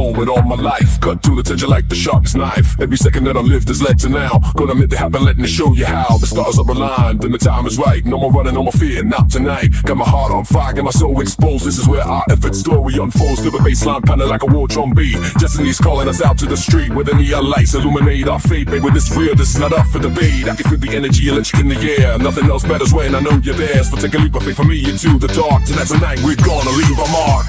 with all my life. Cut to the tension like the sharpest knife. Every second that I live has led to now. Gonna make it happen, letting it show you how. The stars are aligned and the time is right. No more running, no more fear, not tonight. Got my heart on fire, got my soul exposed. This is where our effort story unfolds. Live a baseline pounding like a war drum beat. Destiny's calling us out to the street where the neon lights illuminate our fate. Baby, this real, this is not up for debate. I can feel the energy electric in the air. Nothing else matters when I know you're there. So take a leap of faith from me into the dark. Tonight's the night we're gonna leave a mark.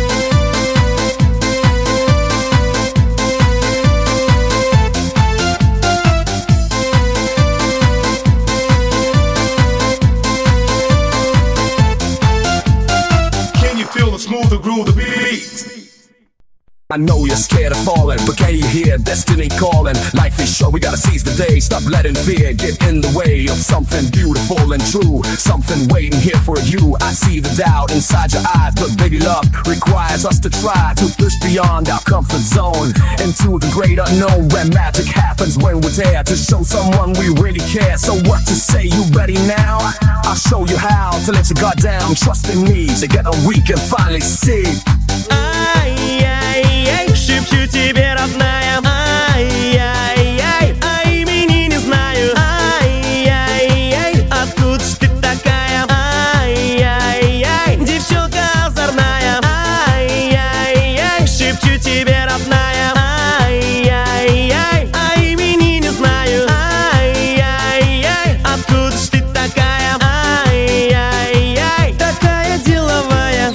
Smooth the groove, the beat. I know you're scared of falling, but can you hear destiny calling? Life is short, we gotta seize the day. Stop letting fear get in the way of something beautiful and true. Something waiting here for you. I see the doubt inside your eyes, but baby, love requires us to try to push beyond our comfort zone into the great unknown, where magic happens when we're there to show someone we really care. So what to say, you ready now? I'll show you how to let your guard down. Trust in me, together we can finally see. Ай-яй-яй, шепчу тебе, родная. Ай-яй-яй, а имени не знаю. Ай-яй-яй, откуда ж ты такая? Ай-яй-яй, девчонка озорная. Ай-яй-яй, шепчу тебе, родная. Ай-яй-яй, а имени не знаю. Ай-яй-яй, откуда ж ты такая? Ай-яй-яй, такая деловая.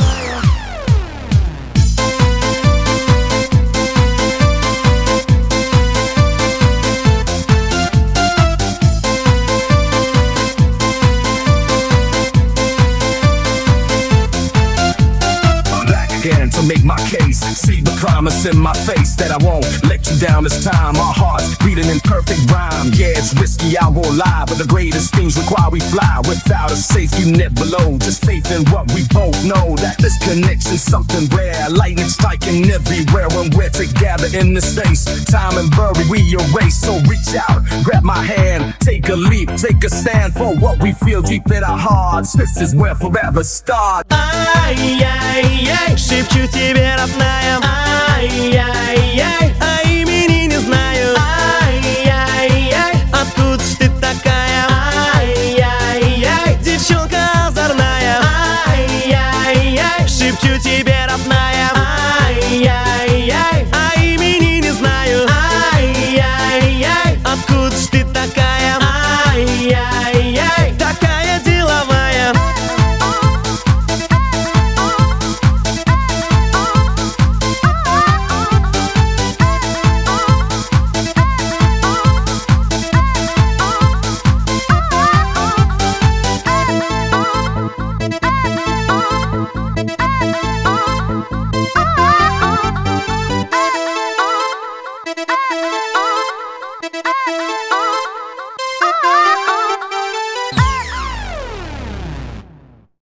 To make my case, see the promise in my face that I won't let you down this time. Our hearts beating in perfect rhyme. Yeah, it's risky, I won't lie, but the greatest things require we fly without a safety net below. Just faith in what we both know, that this connection's something rare. Lightning striking everywhere when we're together in this space. Time and bury we erase, so reach out, grab my hand, take a leap, take a stand for what we feel deep in our hearts. This is where forever starts. Ай-яй-яй, шепчу тебе, родная. Ай-яй-яй.